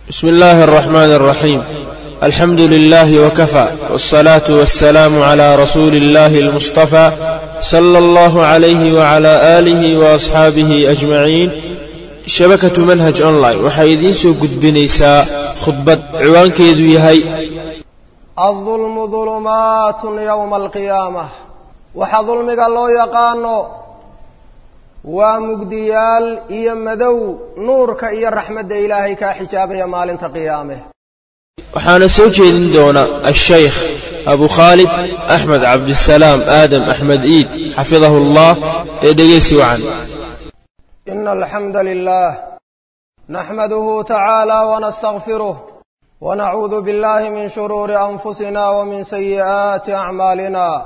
بسم الله الرحمن الرحيم. الحمد لله وكفى، والصلاة والسلام على رسول الله المصطفى صلى الله عليه وعلى آله وأصحابه أجمعين. شبكة منهج أونلاين waxay idiin soo gudbinaysaa khudbad ciwaankeedu yahay الظلم ظلمات يوم القيامة. waxa dulmiga loo yaqaano waa mugdiyaal iyo madow nuurka iyo raxmadda ilaahay ka xijaabaya maalinta qiyaame. waxaana soo jeedin doona الشيخ أبو خالد أحمد عبد السلام آدم أحمد إيد حفظه الله. dhegeysi wacan. إن الحمد لله نحمده تعالى ونستغفره ونعوذ بالله من شرور أنفسنا ومن سيئات أعمالنا.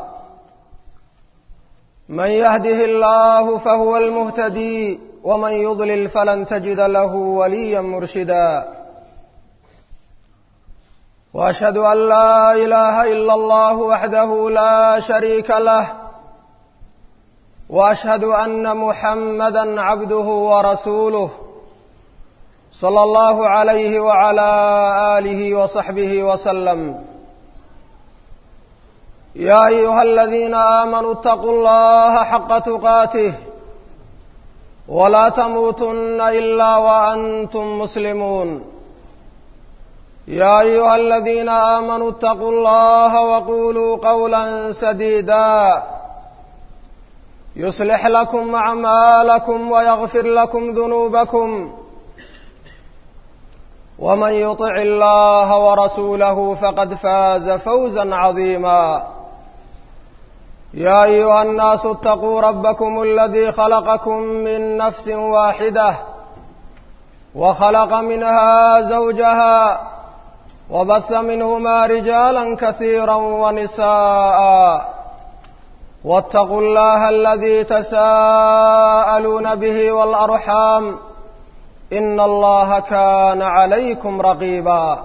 من يهده الله فهو المهتدي ومن يضلل فلن تجد له وليا مرشدا. وأشهد أن لا إله إلا الله وحده لا شريك له، وأشهد أن محمدا عبده ورسوله صلى الله عليه وعلى آله وصحبه وسلم. يا أيها الذين آمنوا اتقوا الله حق تقاته ولا تموتن إلا وأنتم مسلمون. يا أيها الذين آمنوا اتقوا الله وقولوا قولا سديدا يصلح لكم أعمالكم ويغفر لكم ذنوبكم، ومن يطع الله ورسوله فقد فاز فوزا عظيما. يا أيها الناس اتقوا ربكم الذي خلقكم من نفس واحدة وخلق منها زوجها وبث منهما رجالا كثيرا ونساء. واتقوا الله الذي تساءلون به والأرحام إن الله كان عليكم رقيبا.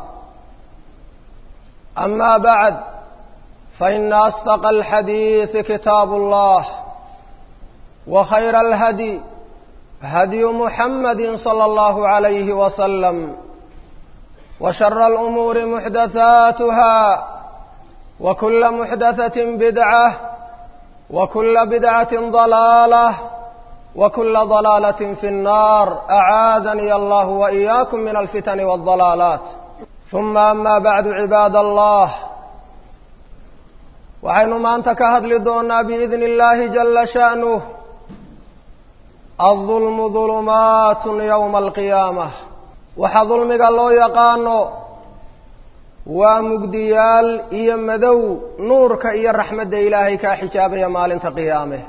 أما بعد، فإن أصدق الحديث كتاب الله، وخير الهدي هدي محمد صلى الله عليه وسلم، وشر الأمور محدثاتها، وكل محدثة بدعة، وكل بدعة ضلالة، وكل ضلالة في النار. أعاذني الله وإياكم من الفتن والضلالات. ثم أما بعد، عباد الله، waxaynu maanta ka hadli doonaa biidni illaahi jalla sha'nuh الظulmu ظulumaat yowma alqiyaamah. waxa dulmiga loo yaqaano waa mugdiyaal iyo madow nuurka iyo raxmadda ilaahay ka xijaabaya maalinta qiyaame.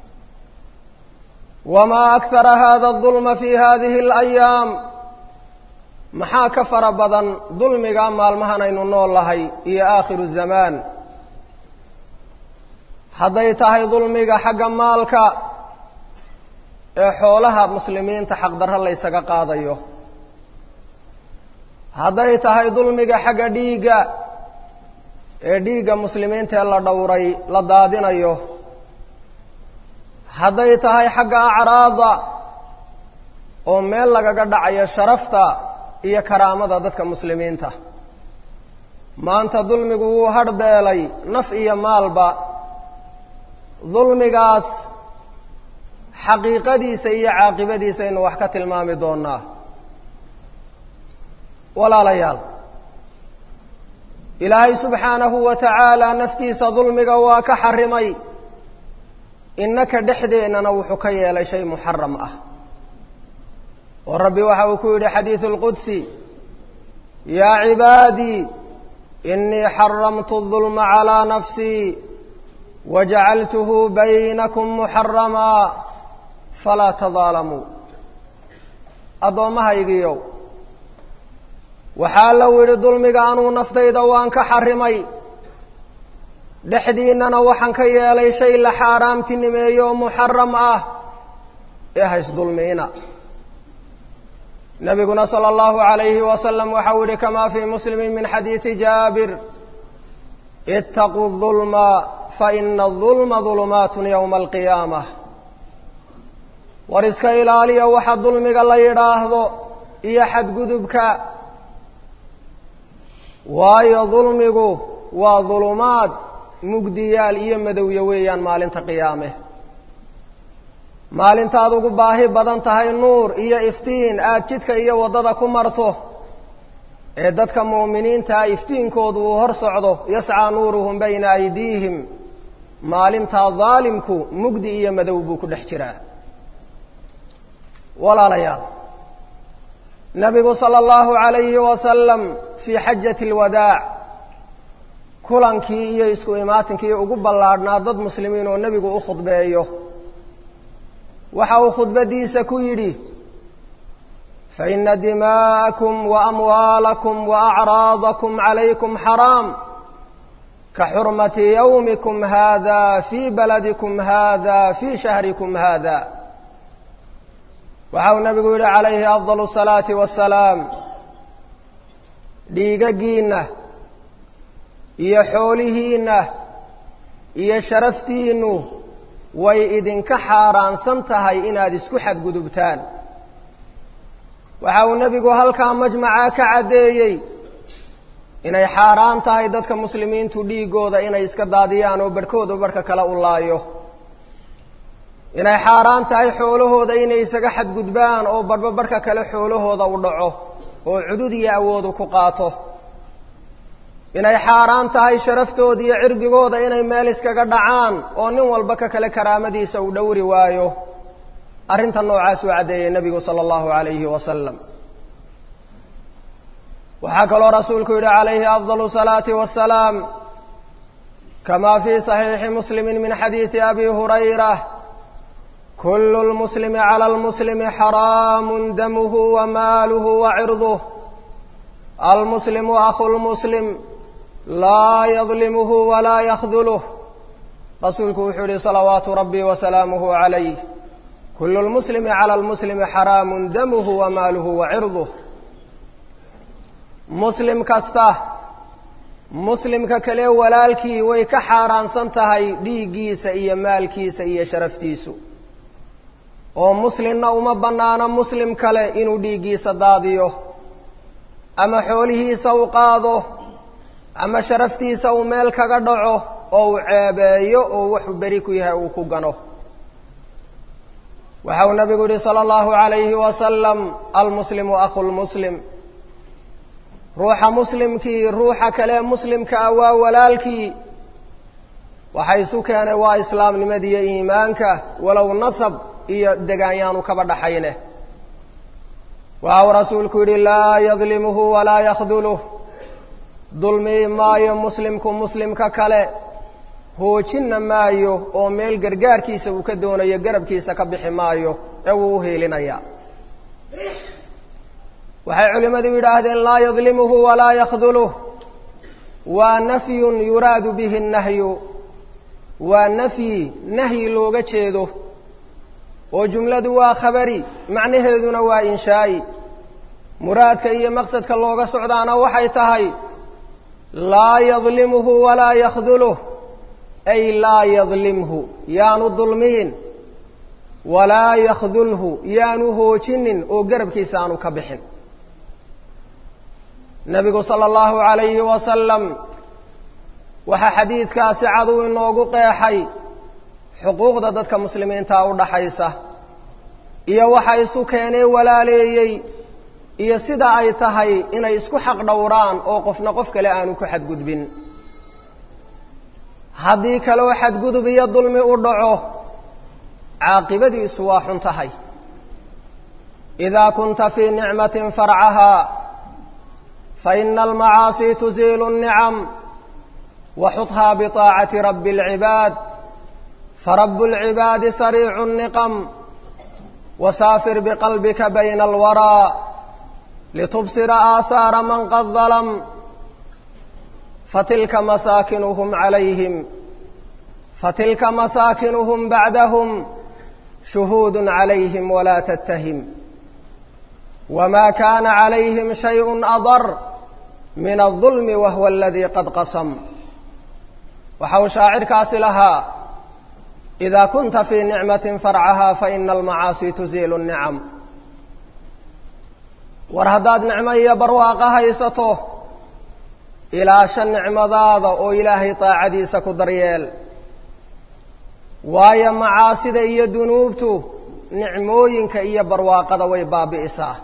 wamaa akthara hada الظulma fi hadihi اlayaam. maxaa ka fara badan dulmiga maalmahan aynu nool lahay iyo aakhiru zamaan. hadday tahay dulmiga xagga maalka ee xoolaha muslimiinta xaqdarro laysaga qaadayo, hadday tahay dulmiga xagga dhiigga ee dhiigga muslimiinta ee la dhowray la daadinayo, hadday tahay xagga acraada oo meel lagaga dhacayo sharafta iyo karaamada dadka muslimiinta. maanta dulmigu wuu hadhbeelay naf iyo maalba. dulmigaas xaqiiqadiisa iyo caaqibadiisa aynu wax ka tilmaami doonaa. walaalayaal, ilaahay subxaanahu wa tacaala naftiisa dulmiga waa ka xarimay. innaka dhexdeennana wuxuu ka yeelay shay muxaram ah. oo rabbi waxa uu ku yidhi xadiidu lqudsi: yaa cibaadii innii xaramtu الظulma calىa nafsii wajacaltuhu baynakum muxaramaa falaa tadaalamuu. addoommahaygiiyow, waxaa la yidhi dulmiga anuu naftayda waan ka xarimay, dhexdiinnana waxaan ka yeelay shay la xaaraamtinimeeyo oo muxaram ah ee hays dulmiina. nabiguna salى اllahu عalayhi wasalam waxau yihi kamaa fii muslimi min xadiidi jaabir: ittaquu الظulma faina الظulma ظulumaat yowma alqiyaamah. war iska ilaaliya waxa dulmiga la yidhaahdo iyo xadgudubka, waayo dulmigu waa dulumaad mugdiyaal iyo madowya weeyaan maalinta qiyaame. maalintaad ugu baahi badan tahay nuur iyo iftiin aad jidka iyo waddada ku marto ee dadka mu'miniintaa iftiinkoodu uu hor socdo, yascaa nuuruhum bayna aydiihim, maalintaa daalimku mugdi iyo madow buu ku dhex jiraa. walaalayaal, nabigu sala allahu calayhi wasalam fii xajati alwadaac, kulankii iyo isku imaatinkii ugu ballaadhnaa dad muslimiin oo nebigu u khudbeeyo, waxa uu khudbadiisa ku yidhi: faina dimaa'akum waamwaalakum waacraadakum calaykum xaraam ka xurmati yawmikum hada fii baladikum hada fii shahrikum hada. waxa uu nabigu yidhi calayhi afdalu salaati wassalaam: dhiigaggiinna iyo xoolihiinna iyo sharaftiinnu way idinka xaaraansan tahay inaad isku xadgudubtaan. waxa uu nebigu halkaa majmacaa ka caddeeyey inay xaaraan tahay dadka muslimiintu dhiiggooda inay iska daadiyaan oo barhkooda barhka kale u laayo, inay xaaraan tahay xoolahooda inay isaga xadgudbaan oo barhba barhka kale xoolahooda u dhaco oo cudud iyo awoodu ku qaato, inay xaaraan tahay sharaftooda iyo cirdigooda inay meel iskaga dhacaan oo nin walba ka kale karaamadiisa uu dhowri waayo. arrinta noocaas uu caddeeyey nebigu sala allahu calayhi wasalam. waxaa kaloo rasuulku yidhi calayhi afdalu salaati wassalaam, kamaa fii saxiixi muslimi min xadiidi abi hurayra: kullu lmuslimi cala almuslimi xaraamun damuhu wa maaluhu wa cirduh, almuslimu akhu lmuslim laa yadlimuhu walaa yakhduluh. rasuulku wuxuu yihi salawaatu rabbi wasalaamuhu calayh: kullu lmuslimi cala almuslimi xaraamun damuhu wa maaluhu wa cirduh. muslim kasta muslimka kale walaalkii way ka xaaraansan tahay dhiiggiisa iyo maalkiisa iyo sharaftiisu, oo muslimna uma bannaano muslim kale inuu dhiiggiisa daadiyo ama xoolihiisa u qaado ama sharaftiisa uu meel kaga dhaco oo uu ceebeeyo oo wuxuu beri ku yahay uu ku gano. waxa uu nabigu yihi sala allahu calayhi wasalam: almuslimu akhu lmuslim, ruuxa muslimkii ruuxa kale muslimka ah waa walaalkii. waxa isu keenay waa islaamnimada iyo iimaanka, walow nasab iyo degaanyaanu kaba dhaxayne. waxa uu rasuulku yidhi: laa yadlimuhu walaa yakhduluh, dulmi maayo muslimku muslimka kale, hoojinna maayo oo meel gargaarkiisa uu ka doonayo garabkiisa ka bixi maayo ee wuu u heelinayaa. waxay culimmadu yidhaahdeen: laa yadlimuhu walaa yakhduluh waa nafyun yuraadu bihi nahyu, waa nahyi looga jeedo, oo jumladu waa khabari macnaheeduna waa inshaa'i. muraadka iyo maqsadka looga socdaana waxay tahay: laa yadlimuhu walaa yakhduluh, ay laa yadlimhu yaanu dulmiyin, walaa yakhdulhu yaanu hoojinin oo garabkiisa aanu ka bixin. nebigu sala allahu calayhi wasalam waxaa xadiidkaasi cad uu inoogu qeexay xuquuqda dadka muslimiinta u dhaxaysa iyo waxa isu keenay walaaleeyey iyo sida ay tahay inay isku xaq dhowraan oo qofna qof kale aanu ku xadgudbin. haddii kaloo xadgudub iyo dulmi u dhaco caaqibadiisu waa xun tahay. idaa kunta fii nicmatin farcahaa faina almacaasi tuziilu الnicam waxuthaa biطaacati rabi اlcibaad farabu اlcibaadi sariicu الniqam wasaafir biqalbika bayna alwaraa litubsira aahaara man qad dalam fatilka masaakinuhum bacdahum shuhuud calayhim walaa tattahim wma kana calayhim shayء adar min الظulmi wahuwa aladii qad qasam. waxa uu shaacirkaasi lahaa: إida kunta fii nicmaةi farcaha faina almacaasi tuziilu الnicam. war haddaad nicmo iyo barwaaqa haysato ilaasha nicmadaada oo ilaahay taacadiisa ku daryeel waayo macaasida iyo dunuubtu nicmooyinka iyo barwaaqada way baabi'isaa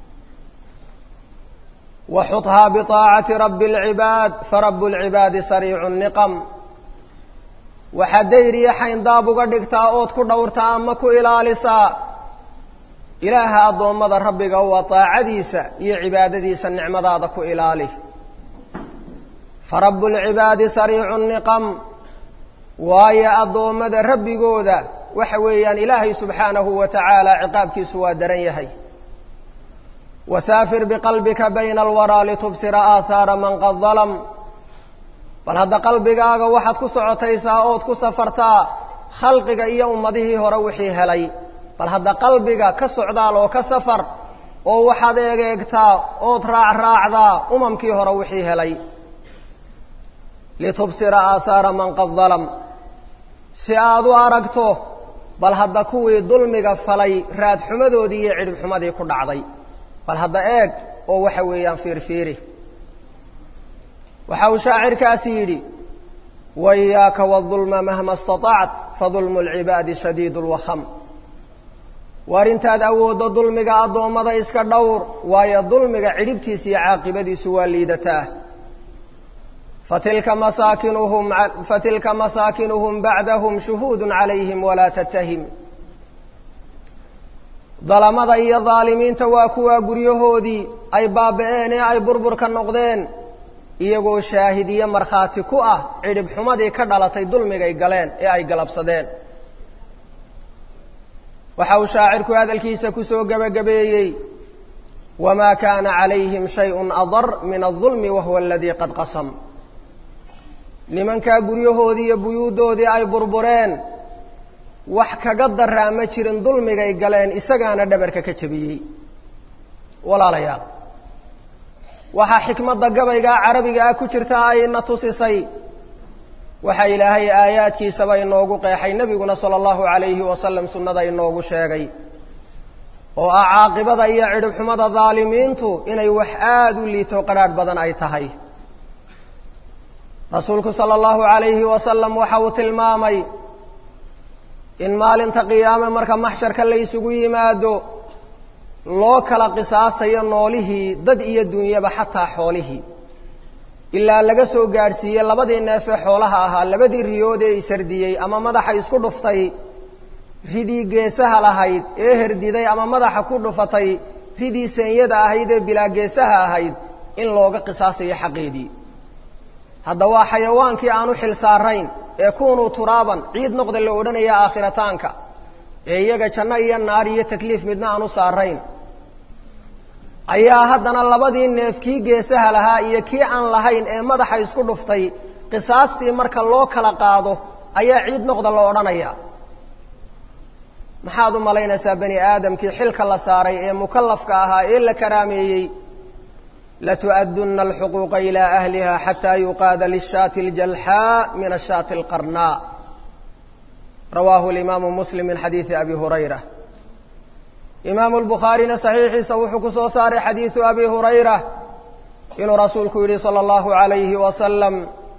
waxuthaa biطaacati rabbi اlcibaad farabu اlcibaadi sariicu الniqam waxaad dayriya xayndaab uga dhigtaa ood ku dhowrtaa ama ku ilaalisaa ilaaha addoommada rabbiga waa taacadiisa iyo cibaadadiisa nicmadaada ku ilaali farabu اlcibaadi sariicu الniqam waayo addoommada rabbigooda waxa weeyaan ilaahay subxaanahu wa tacaala ciqaabkiisu waa daran yahay wasaafir biqalbika bayna alwaraa litubsira aahaara man qad dalam bal hadda qalbigaaga waxaad ku socotaysaa ood ku safartaa khalqiga iyo ummadihii hore wixii helay bal hadda qalbiga ka socdaal oo ka safar oo waxaad eegeegtaa ood raacraacdaa umamkii hore wixii helay litubsira aahaara man qad dalam si aad u aragto bal hadda kuwii dulmiga falay raadxumadoodii iyo cidhibxumadii ku dhacday bal hadda eeg oo waxa weeyaan fiirfiiri waxa uu shaacirkaasi yidhi waiyaaka waadulma mahma istatacت fadulmu اlcibaadi shadiid اlwakham waar intaad awooddo dulmiga addoommada iska dhowr waayo dulmiga cidhibtiisa iyo caaqibadiisu waa liidataa fatilka masaakinuhum bacdahum shuhuud calayhim walaa tattahim dalamada iyo daalimiinta waa kuwaa guryahoodii ay baaba'een ee ay burburka noqdeen iyagoo shaahid iyo markhaati ku ah cidhib xumadii ka dhalatay dulmigay galeen ee ay galabsadeen waxa uu shaacirku hadalkiisa ku soo gebagabeeyey wamaa kaana calayhim shayءun adar min الظulmi wahuwa aladii qad qasam nimankaa guryahoodii iyo buyuuddoodii ay burbureen wax kaga daraa ma jirin dulmigay galeen isagaana dhabarka ka jabiyey walaalayaal waxaa xikmadda gabaygaa carabiga ah ku jirta ayna tusisay waxa ilaahay aayaadkiisaba inoogu qeexay nebiguna sala allahu calayhi wasalam sunnada inoogu sheegay oo ah caaqibada iyo cidhibxumada daalimiintu inay wax aada u liito qadhaadh badan ay tahay rasuulku sala allahu calayhi wasalam waxa uu tilmaamay in maalinta qiyaame marka maxsharka la isugu yimaado loo kala qisaasayo noolihii dad iyo dunyaba xataa xoolihii ilaa laga soo gaadhsiiyey labadii neefee xoolaha ahaa labadii riyood ee isardiyey ama madaxa isku dhuftay ridii geesaha lahayd ee herdiday ama madaxa ku dhufatay ridii senyada ahayd ee bilaa geesaha ahayd in looga qisaasayo xaqeedii hadda waa xayawaankii aanu xil saarayn ee kunuu turaaban ciid noqda la odhanaya aakhirataanka ee iyaga janno iyo naar iyo takliif midna aanu saarayn ayaa haddana labadii neef kii geesaha lahaa iyo kii aan lahayn ee madaxa isku dhuftay qisaastii marka loo kala qaado ayaa ciid noqda la odhanayaa maxaad u malaynaysaa bani aadamkii xilka la saaray ee mukallafka ahaa ee la karaameeyey latu'addunna alxuquuqa ilaa ahliha xataa yuqaada lishaati aljalxaa min ashaati alqarnaa rawaahu alimaamu muslim min xadiidi abi hurayra imaamu lbukhaarina saxiixiisa wuxuu ku soo saaray xadiidu abi hurayra inuu rasuulku yidhi sala allahu calayhi wasalam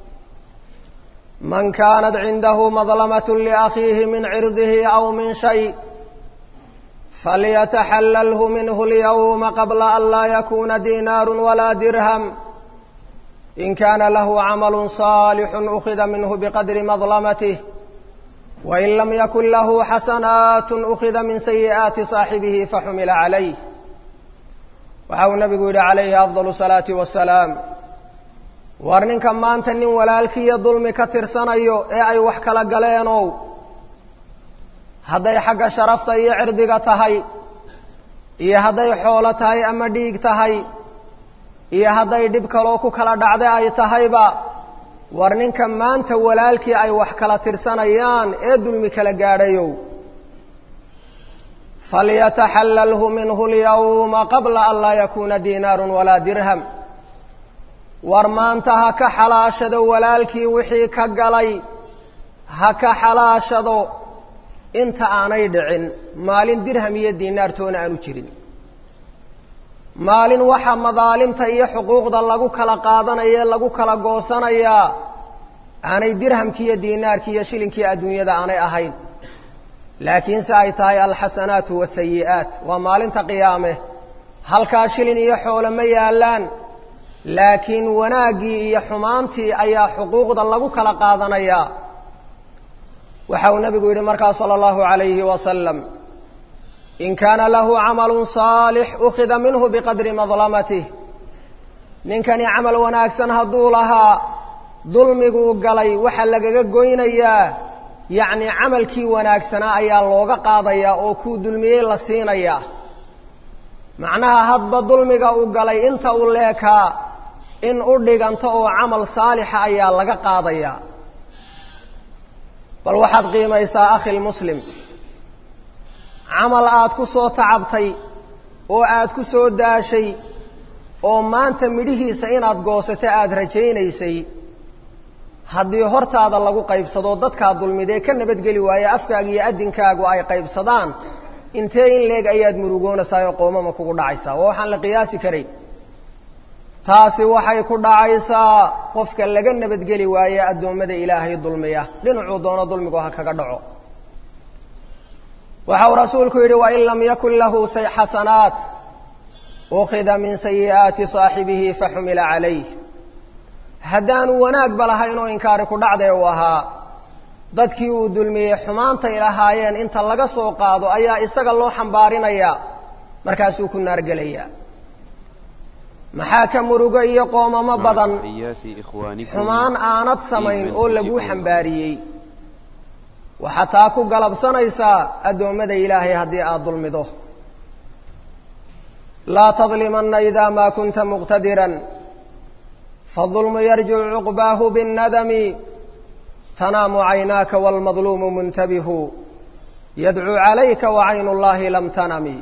man kaanat cindahu madlamat liakhiihi min cirdihi aw min shay falyataxallalhu minhu اlyawma qabla an laa yakuna dinaaru walaa dirham in kaana lahu camalu saalixu ukhida minhu biqadri madlamatih wain lam yakun lahu xasanaat ukhida min sayi'aati saaxibihi faxumila calayh waxa uu nabigu yidhi calayhi afdal salaati wasalaam war ninka maanta nin walaalkiiyo dulmi ka tirsanayo ee ay wax kala galeenow hadday xagga sharafta iyo cirdiga tahay iyo hadday xoolo tahay ama dhiig tahay iyo hadday dhib kaloo ku kala dhacda ay tahayba war ninka maanta walaalkii ay wax kala tirsanayaan ee dulmi kala gaadhayow falyataxallalhu minhu اlyawma qabla an laa yakuuna dinaaru walaa dirham war maanta ha ka xalaashado walaalkii wixii ka galay ha ka xalaashado inta aanay dhicin maalin dirham iyo diinaar toona aanu jirin maalin waxa madaalimta iyo xuquuqda lagu kala qaadanaya lagu kala goosanaya aanay dirhamkii iyo diinaarkii iyo shilinkii adduunyada aanay ahayn laakiin se ay tahay alxasanaatu wasayi'aat waa maalinta qiyaame halkaa shilin iyo xoolo ma yaalaan laakiin wanaaggii iyo xumaantii ayaa xuquuqda lagu kala qaadanaya waxa uu nabigu yidhi markaa sala allahu calayhi wasalam in kaana lahu camalun saalix ukhida minhu biqadri madlamatih ninkani camal wanaagsan hadduu lahaa dulmiguu galay waxaa lagaga goynayaa yacni camalkii wanaagsanaa ayaa looga qaadayaa oo kuu dulmiyey la siinayaa macnaha hadba dulmiga uu galay inta uu leekaa in u dhiganto oo camal saalixa ayaa laga qaadayaa bal waxaad qiimaysaa akhi lmuslim camal aad ku soo tacabtay oo aad ku soo daashay oo maanta midhihiisa inaad goosato aada rajaynaysay haddii hortaada lagu qaybsado dadkaa dulmidee ka nabadgeli waaye afkaaga iyo addinkaagu ay qaybsadaan intee in leeg ayaad murugoonaysaa oo qoomama kugu dhacaysaa waa waxaan la qiyaasi karay taasi waxay ku dhacaysaa qofka laga nabadgeli waaye addoommada ilaahay dulmiya dhinacuu doono dulmigu ha kaga dhaco waxa uu rasuulku yidhi wain lam yakun lahu xasanaat ukhida min sayi'aati saaxibihi faxumila calayh haddaanu wanaagba lahayn oo inkaari ku dhacdee uu ahaa dadkii uu dulmiyey xumaantay lahaayeen inta laga soo qaado ayaa isaga loo xambaarinayaa markaasuu ku naargelayaa maxaa ka murugo iyo qoomamo badan xumaan aanad samayn oo laguu xambaariyey waxaa taa ku galabsanaysaa addoommada ilaahay haddii aad dulmido laa tadlimanna idaa maa kunta muqtadiran faالظulmu yarjicu cuqbaahu biالnadami tanaamu caynaaka wاlmadluumu muntabihu yadcuu calayka wacaynu اllahi lam tanami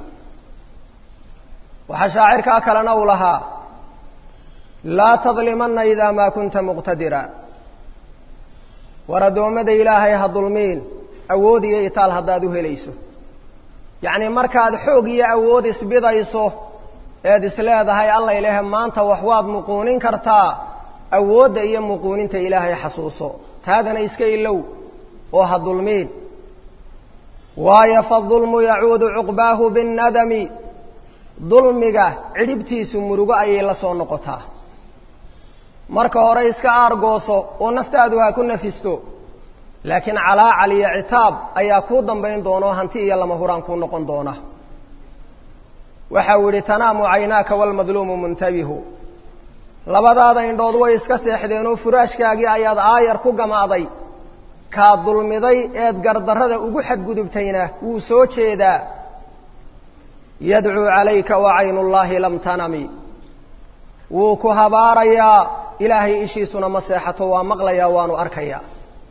waxaa shaacirkaa kalena u lahaa laa tadlimanna idaa maa kunta muqtadira war addoommada ilaahay ha dulmiin awood iyo itaal haddaad u helayso yacnii markaad xoog iyo awood isbidayso eed isleedahay alla ilaahe maanta wax waad muquunin kartaa awoodda iyo muquuninta ilaahay xasuuso taadana iska ilow oo ha dulmiin waayo faالظulmu yacuudu cuqbaahu biالnadami dulmiga cidhibtiisu murugo ayay la soo noqotaa marka hore iska aargooso oo naftaadu ha ku nafisto laakiin calaacal iyo citaab ayaa kuu dambayn doona oo hanti iyo lama huraan kuu noqon doona waxa uu yidhi tanaamu caynaaka wاlmadluumu muntabihu labadaada indhood way iska seexdeen oo furaashkaagii ayaad aayar ku gamaaday kaa dulmiday eed gardarrada ugu xadgudubtayna wuu soo jeedaa yadcuu calayka wacaynu llaahi lam tanami wuu ku habaarayaa ilaahay ishiisuna ma seexato waa maqlayaa waanu arkayaa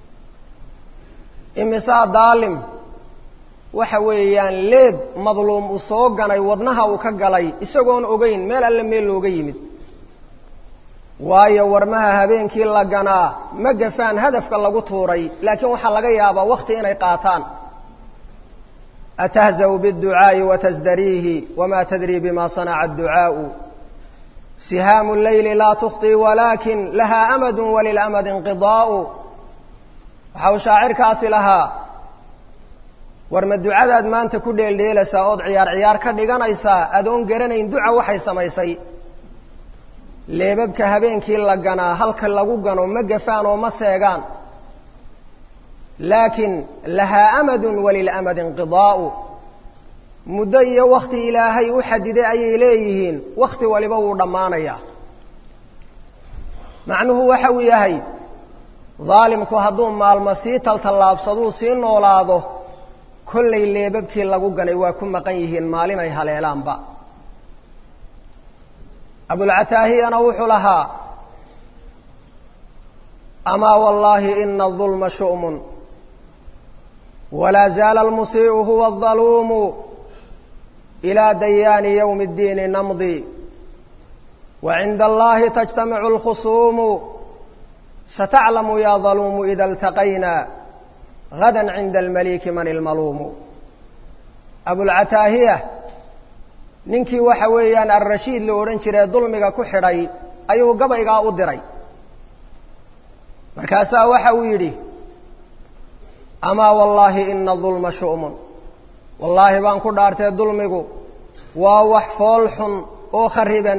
imisaa daalim waxa weeyaan leeb madluum uu soo ganay wadnaha uu ka galay isagoon ogeyn meel alle meel looga yimid waayo warmaha habeenkii la ganaa ma gafaan hadafka lagu tuuray laakiin waxaa laga yaabaa wakhti inay qaataan atahzau biاdducaa'i watasdariihi wamaa tadrii bima sanaca adducaa'u sihaamu leyli laa tukhطii walaakin lahaa amadu walilamadi inqidaa'u waxa uu shaacirkaasi lahaa war ma ducadaad maanta ku dheeldheelaysaa ood ciyaar ciyaar ka dhiganaysaa adoon garanayn duca waxay samaysay leebabka habeenkii la ganaa halka lagu gano ma gafaan oo ma seegaan laakiin lahaa amadun walilamadi inqidaa'u muddo iyo wakhti ilaahay u xadiday ayay leeyihiin wakhti waliba wuu dhammaanayaa macnuhu waxa uu yahay daalimku hadduu maalmo sii taltallaabsaduu sii noolaado kollay leebabkii lagu ganay waa ku maqan yihiin maalin ay haleelaanba abulcataahiyana wuxuu lahaa amaa wallaahi ina الظulma shu'mun walaa zaala almusii'u huwa الظaluumu ilaa dayaani yowmi اddiini namdi wacinda allahi tajtamicu اlkhusuumu sataclamu ya ظaluumu ida اltaqayna gada cinda almaliki man ilmaluumu abulcataahiya ninkii waxa weeyaan ar-rashiid la odhan jiray dulmiga ku xidhay ayuu gabaygaa u diray markaasaa waxa uu yidhi amaa wallaahi ina dulma shu'mun wallaahi baan ku dhaartay dulmigu waa wax fool xun oo khariban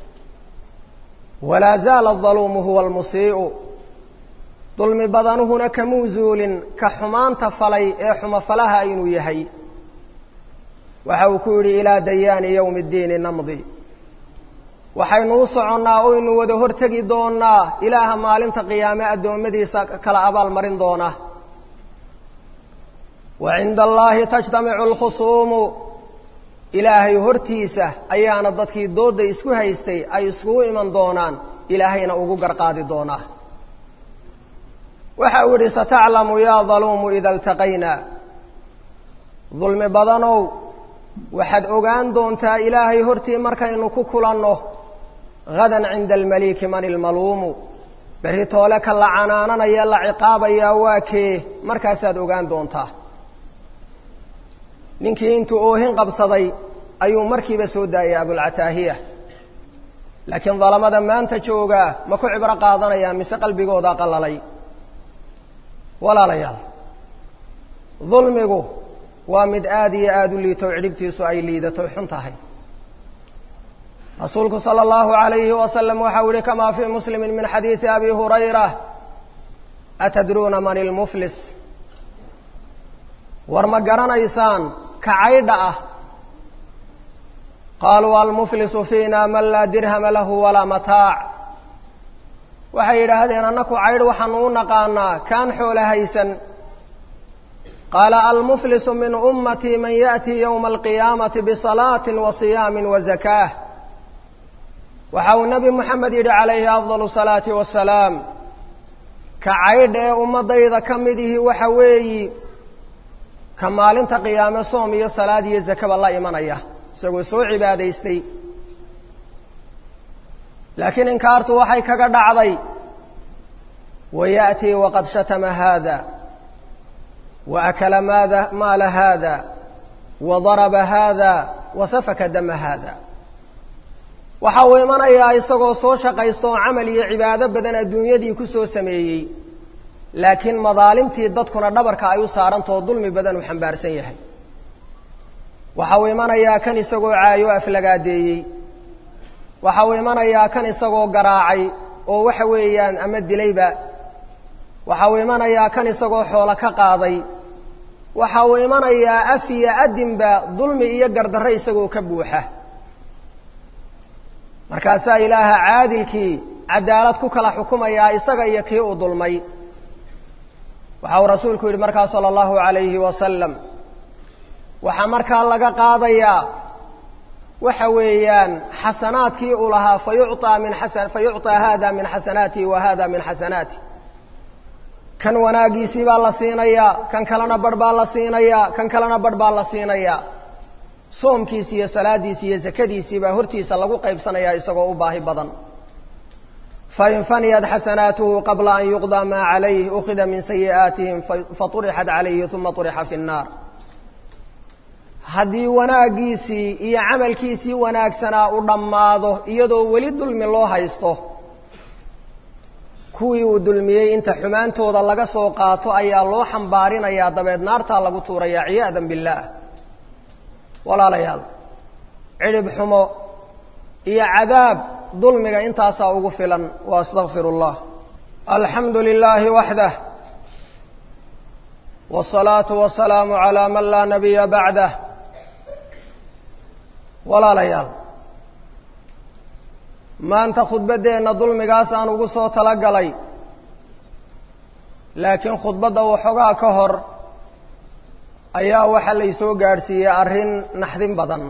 walaa zaala adaluumu huwa almusii'u dulmi badanuhuna kamuu zuulin ka xumaanta falay ee xumafalaha inuu yahay waxa uu ku yidhi ilaa dayaani yowmi ddiini namdi waxaynu u soconnaa oynu wada hortegi doonnaa ilaaha maalinta qiyaame addoommadiisa kala abaal marin doona wa cinda allaahi tajtamicu alkhusuumu ilaahay hortiisa ayaana dadkii doodda isku haystay ay iskugu iman doonaan ilaahayna ugu garqaadi doonaa waxa uu yidhi sataclamu yaa daluumu ida iltaqaynaa dulmi badanow waxaad ogaan doontaa ilaahay hortii markaynu ku kulanno hadan cinda almaliiki man ilmaluumu berri toole ka la canaananaya la ciqaabayaa waa kee markaasaad ogaan doontaa ninkii intuu oohin qabsaday ayuu markiiba soo daayay abulcataahiya laakiin dalamada maanta joogaa ma ku cibro qaadanayaan mise qalbigooda qallalay walaalayaal dulmigu waa mid aad iyo aada u liito cidhibtiisu ay liidato xun tahay rasuulku salى اllahu عalayhi wasalam waxau yihi kamaa fii muslimi min xadiidi abi hurayra atadruuna man ilmuflis war ma garanaysaan ka caydha ah qaaluu almuflisu fiina man laa dirhama lahu walaa mataac waxay yidhaahdeen annaku caydh waxaanu u naqaanaa kaan xoolo haysan qaala almuflisu min ummatii man yaأtii ywma alqiyaamati bisalaaةi wa صiyaami wa zakaah waxa uu nebi moxamed yidhi calayhi afضal الsalaati wasalaam ka caydh ee ummadayda ka midihi waxa weeyi ka maalinta qiyaame soom iyo salaad iyo zakaba la imanaya isagoo soo cibaadaystay laakiin inkaartu waxay kaga dhacday wayaأtii waqad shatama haada waakala maala haada wadaraba haada wasafaka dama haada waxa uu imanayaa isagoo soo shaqaysto oo camal iyo cibaado badan adduunyadii ku soo sameeyey laakiin madaalimtii dadkuna dhabarka ay u saarantao dulmi badan uu xambaarsan yahay waxa uu imanayaa kan isagoo caayo aflagaadeeyey waxa uu imanayaa kan isagoo garaacay oo waxa weeyaan ama dilayba waxa uu imanayaa kan isagoo xoolo ka qaaday waxa uu imanayaa af iyo adinba dulmi iyo gardarre isagoo ka buuxa markaasaa ilaaha caadilkii cadaalad ku kala xukumayaa isaga iyo kii uu dulmay waxa uu rasuulku yidhi markaa salى اllahu عalayhi wasalam waxaa markaa laga qaadayaa waxa weeyaan xasanaadkii uu lahaa fayucطىa hada min xasanaatihi wa hada min xasanaati kan wanaagiisii baa la siinayaa kan kalena barh baa la siinayaa kan kalena barh baa la siinayaa soomkiisi iyo salaadiisi iyo zakadiisii baa hortiisa lagu qaybsanayaa isagoo u baahi badan fain faniyat xasanaatuhu qabla an yuqضىa maa calayh ukida min sayi'aatihim faطurixat calayhi uma طurixa fi الnaar haddii wanaaggiisii iyo camalkiisii wanaagsanaa u dhammaado iyadoo weli dulmi loo haysto kuwii uu dulmiyey inta xumaantooda laga soo qaato ayaa loo xambaarinayaa dabeed naartaa lagu tuurayaa ciyaada biاllaah walaalayaal cidhib xumo iyo cadaab dulmiga intaasaa ugu filan wa astagfir اllah alxamdu lilaahi waxdah wالsalaaةu wasalaamu عalىa man laa nabiya bacdah walaalayaal maanta khudbaddeenna dulmigaas aan ugu soo talagalay laakiin khudbadda waxoogaa ka hor ayaa waxaa laysoo gaadhsiiyey arrin naxdin badan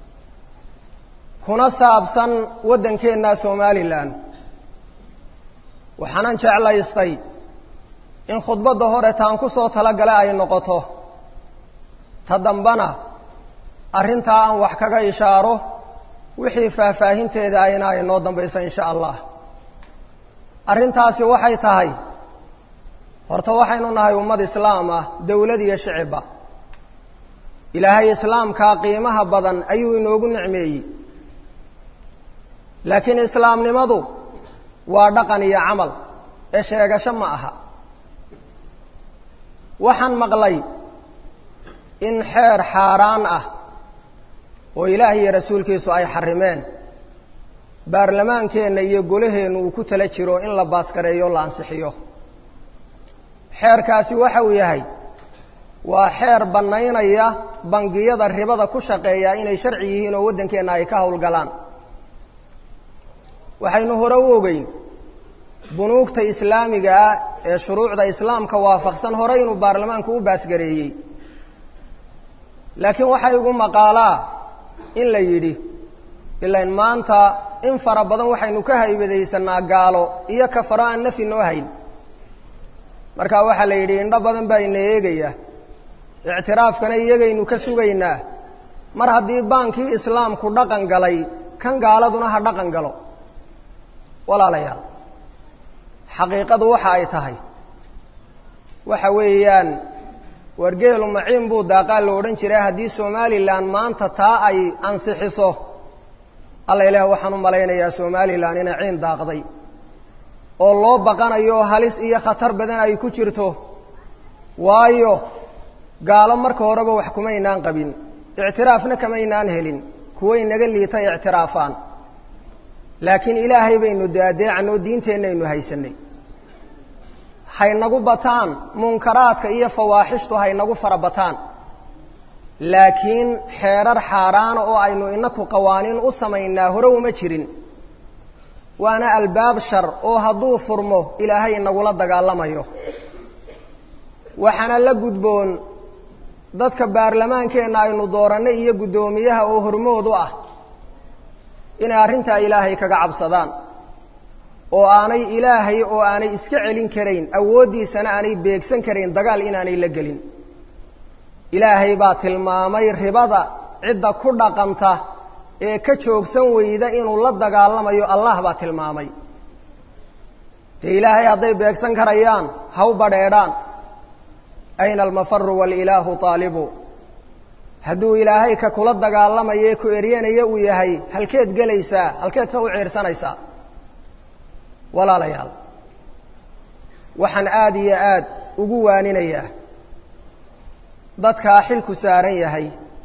kuna saabsan waddankeenna somalilan waxaanan jeclaystay in khudbadda hore taan ku soo talagala ay noqoto ta dambana arrintaa aan wax kaga ishaaro wixii faahfaahinteeda ayna ay noo dambayso in sha allah arrintaasi waxay tahay horta waxaynu nahay ummad islaam ah dowlad iyo shicibba ilaahay islaamka qiimaha badan ayuu inoogu nicmeeyey laakiin islaamnimadu waa dhaqan iyo camal ee sheegasho ma aha waxaan maqlay in xeer xaaraan ah oo ilaahay iyo rasuulkiisu ay xarimeen baarlamaankeenna iyo golaheennu uu ku tala jiro in la baaskareeyo la ansixiyo xeerkaasi waxa uu yahay waa xeer bannaynaya bangiyada ribada ku shaqeeya inay sharci yihiin oo waddankeenna ay ka howlgalaan waxaynu hore u ogeyn bunuugta islaamiga ah ee shuruucda islaamka waafaqsan hore inuu baarlamaanku u baasgareeyey laakiin waxaa igu maqaalaa in la yidhi ilain maanta in fara badan waxaynu ka haybadaysanaa gaalo iyo kafaro aan nafi noo hayn markaa waxaa la yidhi indho badan baa ina eegaya ictiraafkana iyagaynu ka sugaynaa mar haddii baankii islaamku dhaqan galay kan gaaladuna ha dhaqan galo walaalayaal xaqiiqadu waxa ay tahay waxa weeyaan wargeelu maciin buu daaqaa la odhan jiray haddii somalilan maanta taa ay ansixiso alla ilaah waxaan u malaynayaa somalilan inay ciin daaqday oo loo baqanayo halis iyo khatar badan ay ku jirto waayo gaalo marka horeba wax kumaynaan qabin ictiraafna kamaynaan helin kuway naga liitay ictiraafaan laakiin ilaahay baynu daadeecanoo diinteennaynu haysanay haynagu bataan munkaraadka iyo fawaaxishtu haynagu fara bataan laakiin xeerar xaaraana oo aynu inaku qawaaniin u samaynaa hore uma jirin waana albaab shar oo hadduu furmo ilaahay inagula dagaalamayo waxaana la gudboon dadka baarlamaankeenna aynu doorannay iyo guddoomiyaha oo hormood u ah inay arrintaa ilaahay kaga cabsadaan oo aanay ilaahay oo aanay iska celin karayn awooddiisana aanay beegsan karayn dagaal inaanay la gelin ilaahay baa tilmaamay ribada cidda ku dhaqanta ee ka joogsan weyda inuu la dagaalamayo allah baa tilmaamay dee ilaahay hadday beegsan karayaan ha u badheedhaan ayna almafaru walilaahu taalibu hadduu ilaahay ka kula dagaalamaye ku eryanaya uu yahay halkeed gelaysaa halkeed sa u ciirsanaysaa walaalayaal waxaan aad iyo aad ugu waaninayaa dadkaa xilku saaran yahay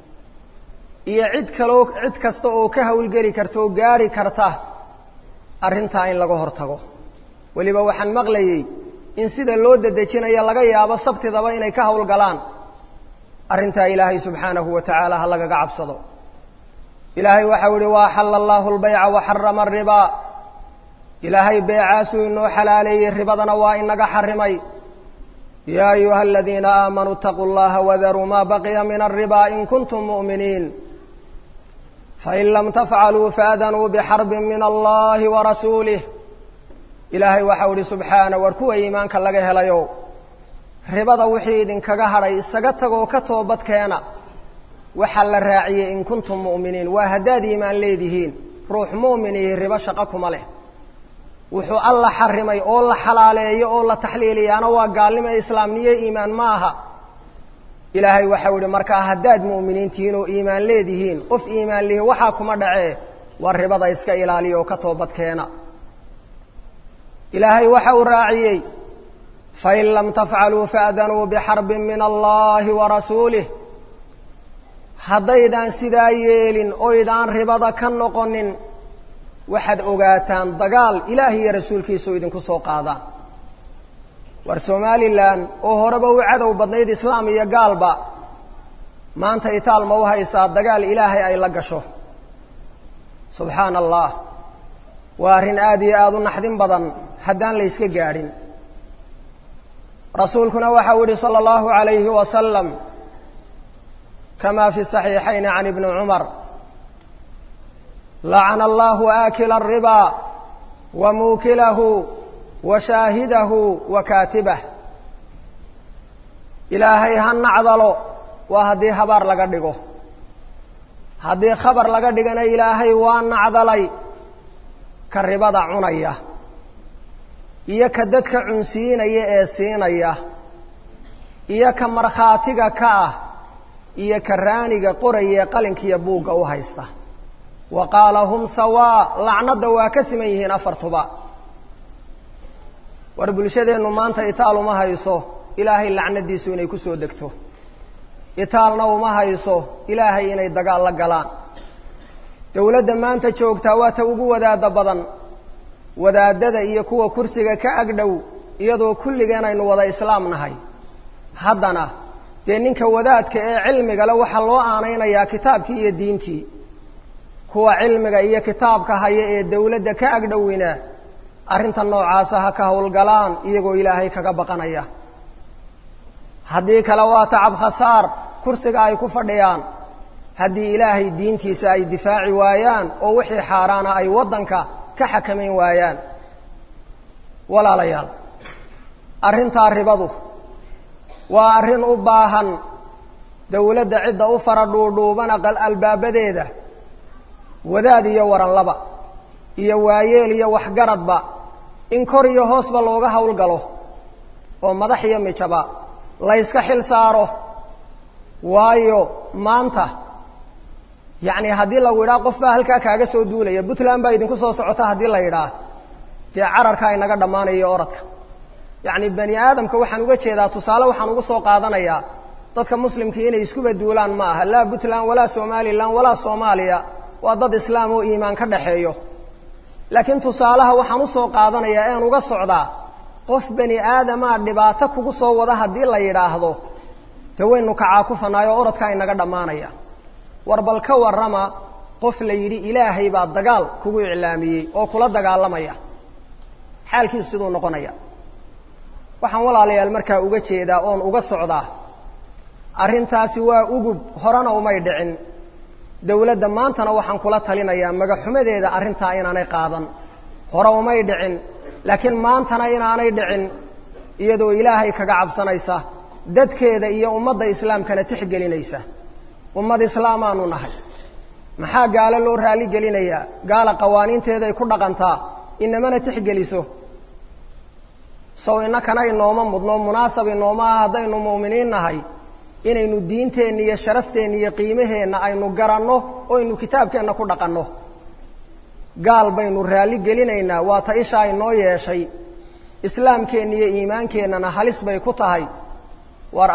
iyo cid kasta oo ka hawlgeli karta oo gaari karta arrintaa in laga hortago weliba waxaan maqlayey in sida loo dedejinayo laga yaabo sabtidaba inay ka hawlgalaan arrintaa ilaahay subxaanahu wa tacaala ha lagaga cabsado ilaahay waxau ihi waaxalla allaahu albayca waxarama aribaa ilaahay beecaasuu inoo xalaaleeyey ribadana waa inaga xarimay yaa ayuha aladiina aamanuu itaquu llaha wadaruu maa baqiya min alribaa in kuntum mu'miniin fain lam tafcaluu faadanuu bixarbin min allahi warasuulih ilaahay waxau ihi subxaana war kuwa iimaanka laga helayo ribada wixii idinkaga hadhay isaga tagoo ka toobadkeena waxaa la raaciyey in kuntum mu'miniin waa haddaad iimaan leedihiin ruux mu'minihi ribo shaqo kuma leh wuxuu alla xarimay oo la xalaaleeyo oo la taxliiliyaana waa gaalnimo islaamniyo iimaan ma aha ilaahay waxau ihi markaa haddaad mu'miniin tihiin oo iimaan leedihiin qof iimaan lihi waxaa kuma dhacee waa ribada iska ilaaliya oo ka toobadkeena ilaahay waxa uu raaciyey fain lam tafcaluu faadanuu bixarbin min allahi warasuulih haddaydaan sidaa yeelin oydaan ribada ka noqonin waxaad ogaataan dagaal ilaahi iyo rasuulkiisu idinku soo qaadaan war somalilan oo horeba u cadow badnayd islaam iyo gaalba maanta itaal ma u haysaa dagaal ilaahay ay la gasho subxaana allah waa arrin aad iyo aada u naxdin badan haddaan la yska gaadhin rasuulkuna waxau yihi salى اllahu عalayhi wasalam kama fi صaxiixayn can ibni cumar lacana allahu aakila الribaa wa muukilahu wa shaahidahu wa kaatibah ilaahay ha nacdalo waa haddii habaar laga dhigo haddii khabar laga dhigana ilaahay waa nacdalay ka ribada cunaya iyo ka dadka cunsiinaya ee siinaya iyo ka markhaatiga ka ah iyo karaaniga qoraya qalinkiya buugga u haysta wa qaala hum sawaa lacnada waa ka siman yihiin afartuba war bulshadeennu maanta itaal uma hayso ilaahay lacnadiisu inay ku soo degto itaalna uma hayso ilaahay inay dagaal la galaan dawladda maanta joogtaa waa ta ugu wadaada badan wadaadada iyo kuwa kursiga ka agdhow iyadoo kulligeen aynu wada islaam nahay haddana dee ninka wadaadka ee cilmiga le waxaa loo aanaynayaa kitaabkii iyo diintii kuwa cilmiga iyo kitaabka haya ee dawladda ka agdhowina arrinta noocaasa ha ka howlgalaan iyagoo ilaahay kaga baqanaya haddii kale waa tacab khasaar kursiga ay ku fadhiyaan haddii ilaahay diintiisa ay difaaci waayaan oo wixii xaaraana ay waddanka ka xakamayn waayaan walaalayaal arrintaa ribadu waa arrin u baahan dawladda cidda u fara dhuudhuubana albaabadeeda wadaad iyo waranlaba iyo waayeel iyo waxgaradba in kor iyo hoosba looga howlgalo oo madax iyo mijaba la yska xil saaro waayo maanta yacni haddii lagu yidhaha qof baa halkaa kaaga soo duulaya puntland baa idinku soo socota haddii la yidhaah dee cararkaa inaga dhammaanayo oradka yacni bani aadamka waxaan uga jeedaa tusaale waxaan uga soo qaadanayaa dadka muslimkii inay iskuba duulaan ma aha laa puntland walaa somalilan walaa soomaaliya waa dad islaam oo iimaan ka dhaxeeyo laakiin tusaalaha waxaan u soo qaadanayaa ean uga socdaa qof bani aadamaa dhibaato kugu soo wada haddii la yidhaahdo dee waynu kacaakufanaay oo oradkaa inaga dhammaanaya war bal ka warrama qof la yidhi ilaahay baa dagaal kugu iclaamiyey oo kula dagaalamaya xaalkiisu siduu noqonaya waxaan walaalayaal markaa uga jeedaa oon uga socdaa arrintaasi waa ugub horena umay dhicin dawladda maantana waxaan kula talinayaa magaxumadeeda arrintaa inaanay qaadan hore umay dhicin laakiin maantana inaanay dhicin iyadoo ilaahay kaga cabsanaysa dadkeeda iyo ummadda islaamkana tixgelinaysa ummad islaamaanu nahay maxaa gaalo loo raali gelinayaa gaala qawaaniinteeday ku dhaqantaa inamana tixgeliso sow innakana inooma mudno munaasab inooma ah haddaynu mu'miniin nahay inaynu diinteenna iyo sharafteenna iyo qiimaheenna aynu garanno oo aynu kitaabkeenna ku dhaqanno gaal baynu raali gelinaynaa waa ta ishaa inoo yeeshay islaamkeenna iyo iimaankeennana halis bay ku tahay war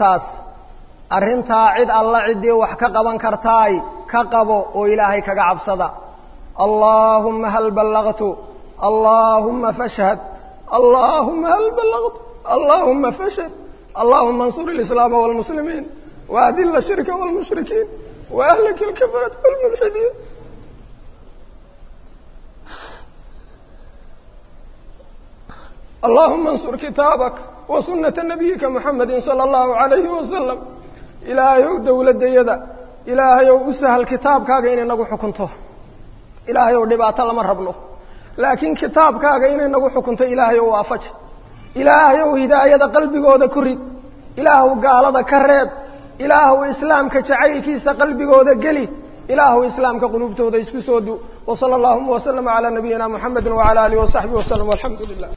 arrintaa cid alla ciddii wax ka qaban kartaay ka qabo oo ilaahay kaga cabsada allaahumma hal ballagtu allaahumma fashhad allaahumma hal ballagtu allaahumma fashhad اللهم انصر الإسلام والمسلمين وأذل الشرك والمشركين وأهلك الكفرة والملحدين اللهم انصر كتابك وسنة نبيك محمد صلى الله عليه وسلم إلهي دولة يدا إلهي أسهل كتاب كاغا إن نغو حكمته إلهي دبات لما ربنه لكن كتاب كاغا إن نغو حكمته إلهي وافج إلهي هداية قلبي قودا كريد إلهي قالدا كريب إلهي إسلامك جعيل كيس قلبي قودا قلي إلهي إسلامك قلوبته دا يسكسودو وصلى الله وسلم على نبينا محمد وعلى آله وصحبه وسلم والحمد لله